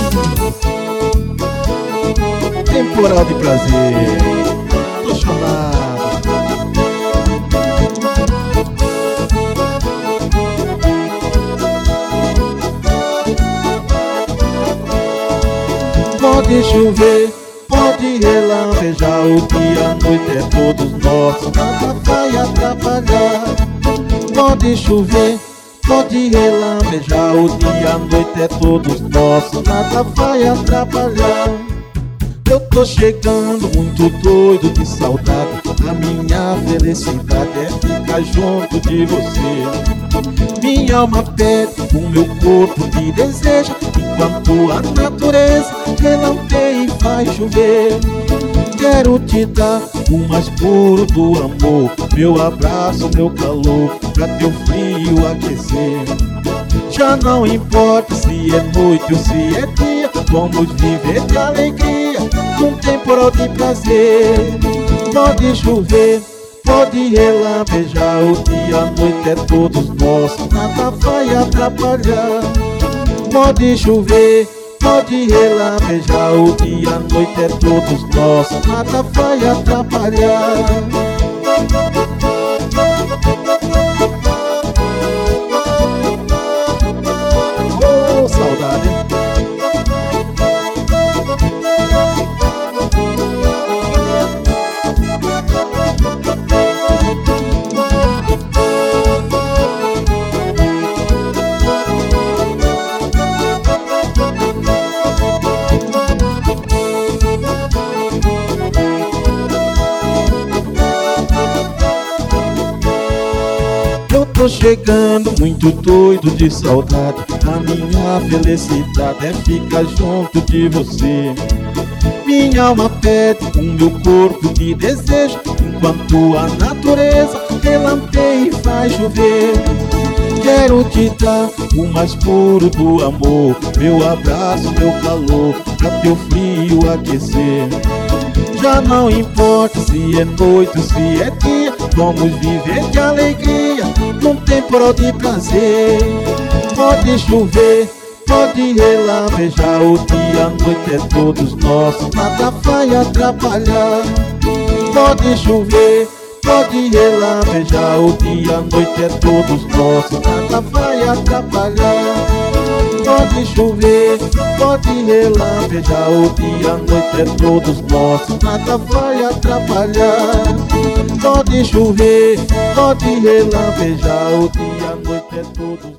Temporal de prazer. Tô chorado. Pode chover, pode relampejar, o dia, a noite é todos nossos, nada vai atrapalhar. Pode chover, pode relampejar, o dia, a noite é todos nossos, nada vai atrapalhar. Eu tô chegando muito doido de saudade, a minha felicidade é ficar junto de você. Minha alma pede, o meu corpo te deseja, enquanto a natureza relampeia e faz chover. Quero te dar o mais puro do amor, meu abraço, meu calor, pra teu frio aquecer. Já não importa se é noite ou se é dia, vamos viver de alegria, num temporal de prazer. Pode chover, pode relampejar, o dia, a noite é todos nossos, nada vai atrapalhar. Pode chover, pode relampejar, o dia, a noite é todos nossos, nada vai atrapalhar. Oh, saudade. Tô chegando muito doido de saudade, a minha felicidade é ficar junto de você. Minha alma pede, o meu corpo te deseja, enquanto a natureza relampeia e faz chover. Quero te dar o mais puro do amor, meu abraço, meu calor, pra teu frio aquecer. Já não importa se é noite ou se é dia, vamos viver de alegria, num temporal de prazer. Pode chover, pode relampejar, o dia, a noite é todos nossos, nada vai atrapalhar. Pode chover, pode relampejar, o dia, a noite é todos nossos, nada vai atrapalhar. Pode chover, pode relampejar, o dia, a noite é todos nossos, nada vai atrapalhar. Pode chover, pode relampejar, o dia, a noite é todos